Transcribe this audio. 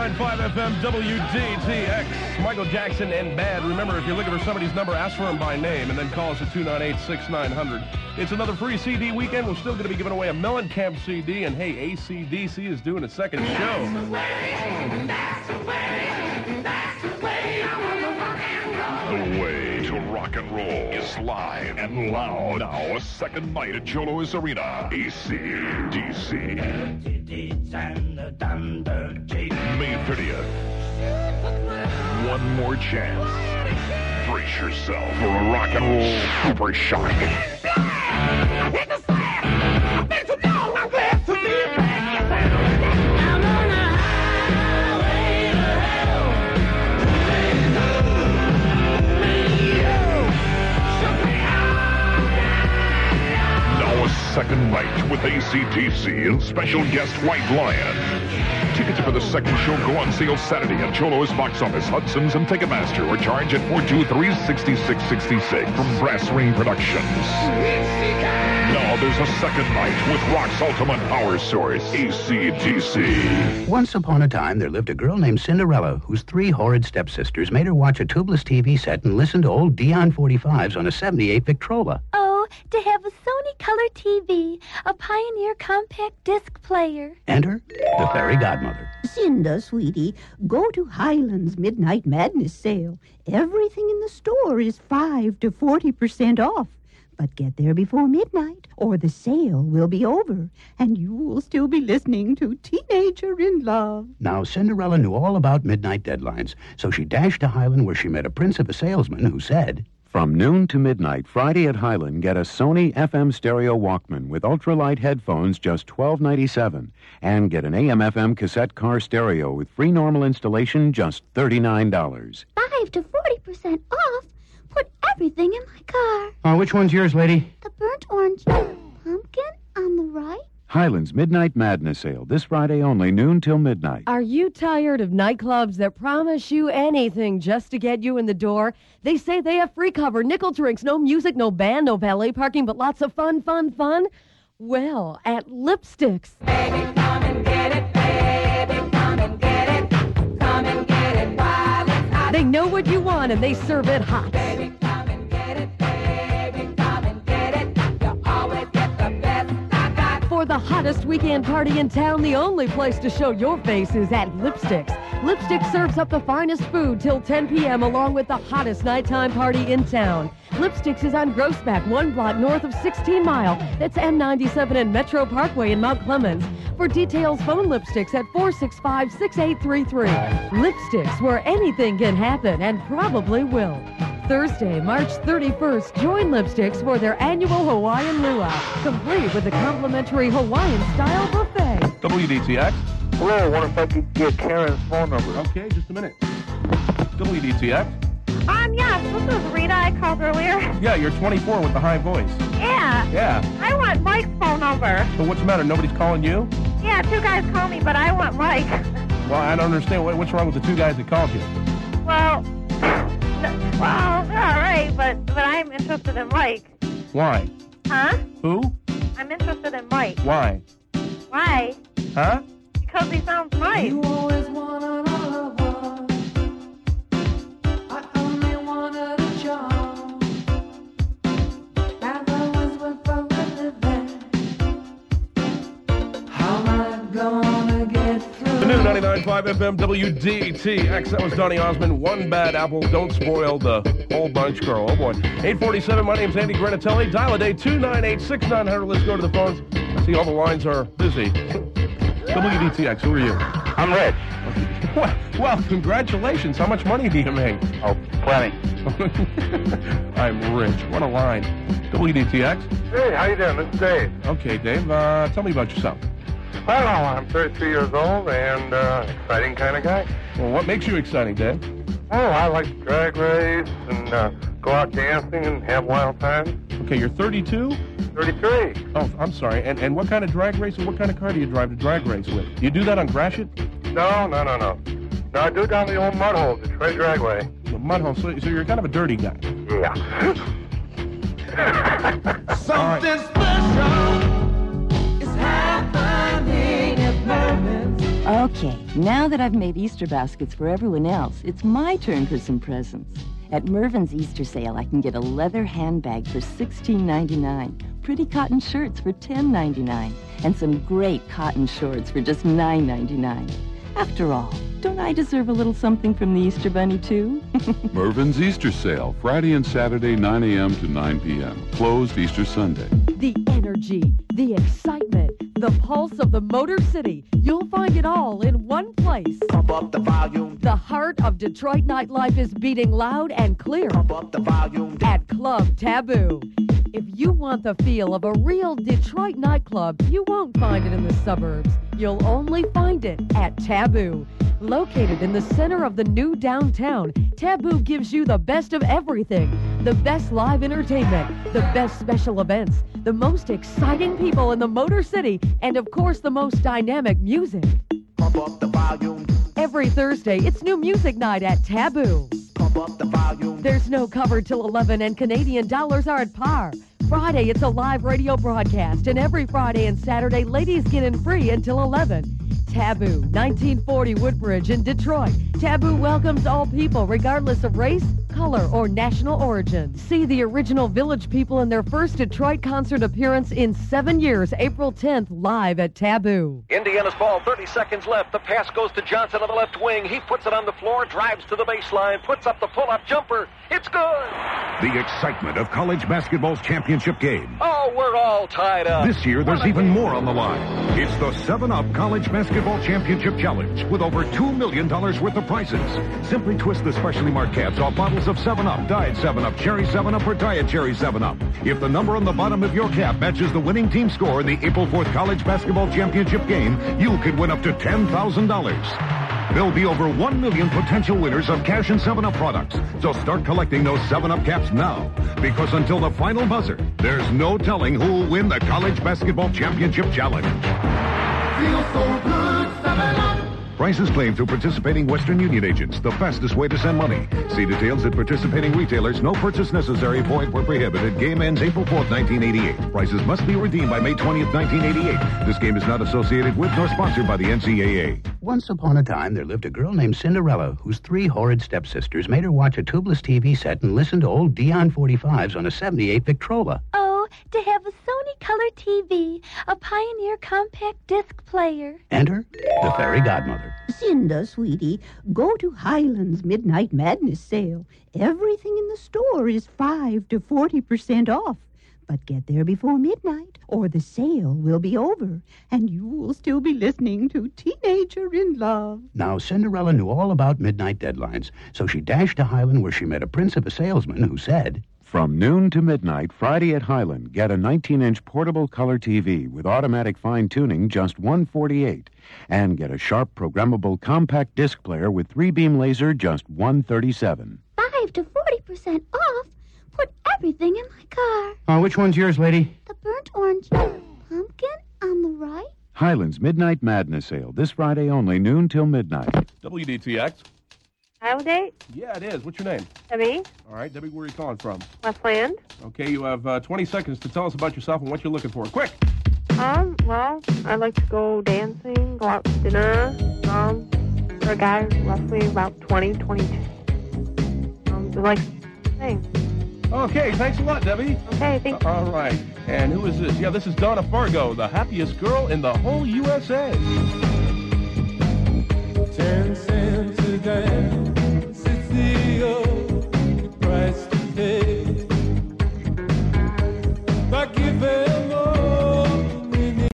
99.5 FM WDTX. Michael Jackson and Bad. Remember, if you're looking for somebody's number, ask for him by name and then call us at 298-6900. It's another free CD weekend. We're still going to be giving away a Mellencamp CD. And hey, AC/DC is doing a second show. That's the way, that's the way, that's the way I want to rock and roll. The way to rock and roll is live and loud. Now, a second night at Cholo's Arena. AC/DC. May 30th. One more chance. Brace yourself for a rock and roll super shock. I hit the slam. I bet you know I'm glad to be back. I'm on a highway to hell. Now a second night with AC/DC and special guest White Lion. Tickets for the second show go on sale Saturday at Cholo's Box Office, Hudson's, and Ticketmaster, or charge at 423-6666 from Brass Ring Productions. Now there's a second night with rock's ultimate power source, AC/DC. Once upon a time, there lived a girl named Cinderella, whose 3 horrid stepsisters made her watch a tubeless TV set and listen to old Dion 45s on a 78 Victrola. Oh, to have a Sony Color TV, a Pioneer compact disc player. Enter the fairy godmother. Cinda, sweetie, go to Highland's Midnight Madness sale. Everything in the store is 5 to 40% off. But get there before midnight, or the sale will be over, and you will still be listening to Teenager in Love. Now, Cinderella knew all about midnight deadlines, so she dashed to Highland, where she met a prince of a salesman who said, From noon to midnight, Friday at Highland, get a Sony FM stereo Walkman with ultralight headphones, just $12.97. And get an AM/FM cassette car stereo with free normal installation, just $39. 5 to 40% off? Put everything in my car. Which one's yours, lady? The burnt orange pumpkin on the right. Highland's Midnight Madness sale, this Friday only, noon till midnight. Are you tired of nightclubs that promise you anything just to get you in the door? They say they have free cover, nickel drinks, no music, no band, no valet parking, but lots of fun, fun, fun. Well, at Lipsticks. Baby, come and get it. Baby, come and get it. Come and get it while it's hot. They know what you want and they serve it hot. Baby, come and get it. Baby, come and get it. You always get the best I got. For the hottest weekend party in town, the only place to show your face is at Lipsticks. Lipsticks serves up the finest food till 10 p.m. along with the hottest nighttime party in town. Lipsticks is on Grossback, 1 block north of 16 Mile. That's M97 and Metro Parkway in Mount Clemens. For details, phone Lipsticks at 465-6833. Lipsticks, where anything can happen and probably will. Thursday, March 31st, join Lipsticks for their annual Hawaiian Luau, complete with a complimentary Hawaiian-style buffet. WDTX. Hello, I wonder if I could get Karen's phone number. Okay, just a minute. WDTX. Yes, this is Rita. I called earlier. Yeah, you're 24 with the high voice. Yeah. Yeah. I want Mike's phone number. So what's the matter? Nobody's calling you? Yeah, 2 guys called me, but I want Mike. Well, I don't understand. What's wrong with the 2 guys that called you? Well, they're all right, but I'm interested in Mike. Why? Huh? Who? I'm interested in Mike. Why? Why? Huh? Because he sounds nice. You always wanted a lover. I only wanted a job. And I was with a living. How am I gonna get through? The new 99.5 FM WDTX. That was Donny Osmond. One bad apple. Don't spoil the whole bunch, girl. Oh, boy. 847. My name's Andy Granatelli. Dial a day 298-6900. Let's go to the phones. I see all the lines are busy. WDTX, who are you? I'm Rich. Well, congratulations. How much money do you make? Oh, plenty. I'm rich. What a line. WDTX. Hey, how you doing? This is Dave. Okay, Dave. Tell me about yourself. I don't know. I'm 33 years old and exciting kind of guy. Well, what makes you exciting, Dave? Oh, I like to drag race and go out dancing and have wild times. Okay, you're 32? 33. Oh, I'm sorry. And what kind of drag race and what kind of car do you drive to drag race with? You do that on Gratiot? No. No, I do it down the old mud hole, Detroit Dragway. The mud hole. So you're kind of a dirty guy. Yeah. Something special is happening at moments. Okay, now that I've made Easter baskets for everyone else, it's my turn for some presents. At Mervyn's Easter sale, I can get a leather handbag for $16.99, pretty cotton shirts for $10.99, and some great cotton shorts for just $9.99. After all, don't I deserve a little something from the Easter Bunny, too? Mervyn's Easter sale, Friday and Saturday, 9 a.m. to 9 p.m. Closed Easter Sunday. The energy, the excitement, the pulse of the Motor City. You'll find it all in one place. Pump up the volume. The heart of Detroit nightlife is beating loud and clear. Pump up the volume. At Club Taboo. If you want the feel of a real Detroit nightclub, you won't find it in the suburbs. You'll only find it at Taboo. Located in the center of the new downtown, Taboo gives you the best of everything. The best live entertainment, the best special events, the most exciting people in the Motor City, and of course the most dynamic music. Pump up the volume. Every Thursday, it's new music night at Taboo. Pump up the volume. There's no cover till 11 and Canadian dollars are at par. Friday, it's a live radio broadcast, and every Friday and Saturday, ladies get in free until 11. Taboo, 1940 Woodbridge in Detroit. Taboo welcomes all people, regardless of race, color, or national origin. See the original Village People in their first Detroit concert appearance in 7 years, April 10th, live at Taboo. Indiana's ball, 30 seconds left. The pass goes to Johnson on the left wing. He puts it on the floor, drives to the baseline, puts up the pull-up jumper. It's good! The excitement of college basketball's championship game. Oh, we're all tied up. This year, there's even more on the line. It's the 7-Up College Basketball Championship Challenge with over $2 million worth of prizes. Simply twist the specially marked caps off bottles of 7-Up, Diet 7-Up, Cherry 7-Up, or Diet Cherry 7-Up. If the number on the bottom of your cap matches the winning team score in the April 4th College Basketball Championship game, you could win up to $10,000. There'll be over 1 million potential winners of cash and 7-Up products. So start collecting those 7-Up caps now. Because until the final buzzer, there's no telling who'll win the College Basketball Championship Challenge. Feels so good, 7-Up. Prices claimed through participating Western Union agents. The fastest way to send money. See details at participating retailers. No purchase necessary. Void where prohibited. Game ends April 4th, 1988. Prices must be redeemed by May 20th, 1988. This game is not associated with nor sponsored by the NCAA. Once upon a time, there lived a girl named Cinderella, whose 3 horrid stepsisters made her watch a tubeless TV set and listen to old Dion 45s on a 78 Victrola. Oh, to have a Sony Color TV, a Pioneer compact disc player. Enter the fairy godmother. Cinda, sweetie, go to Highland's Midnight Madness sale. Everything in the store is 5 to 40% off. But get there before midnight, or the sale will be over, and you will still be listening to Teenager in Love. Now, Cinderella knew all about midnight deadlines, so she dashed to Highland where she met a prince of a salesman who said, From noon to midnight, Friday at Highland, get a 19-inch portable color TV with automatic fine-tuning, just $148. And get a sharp programmable compact disc player with 3-beam laser, just $137. 5 to 40% off? Put everything in my car. Which one's yours, lady? The burnt orange pumpkin on the right. Highland's Midnight Madness sale, this Friday only, noon till midnight. WDTX. Iowa date? Yeah, it is. What's your name? Debbie. All right, Debbie, where are you calling from? Westland. Okay, you have 20 seconds to tell us about yourself and what you're looking for. Quick! Well, I like to go dancing, go out to dinner. For a guy roughly about 20, 22. Like, hey. Okay, thanks a lot, Debbie. Okay, thank you. All right. And who is this? Yeah, this is Donna Fargo, the happiest girl in the whole USA. 10 cents.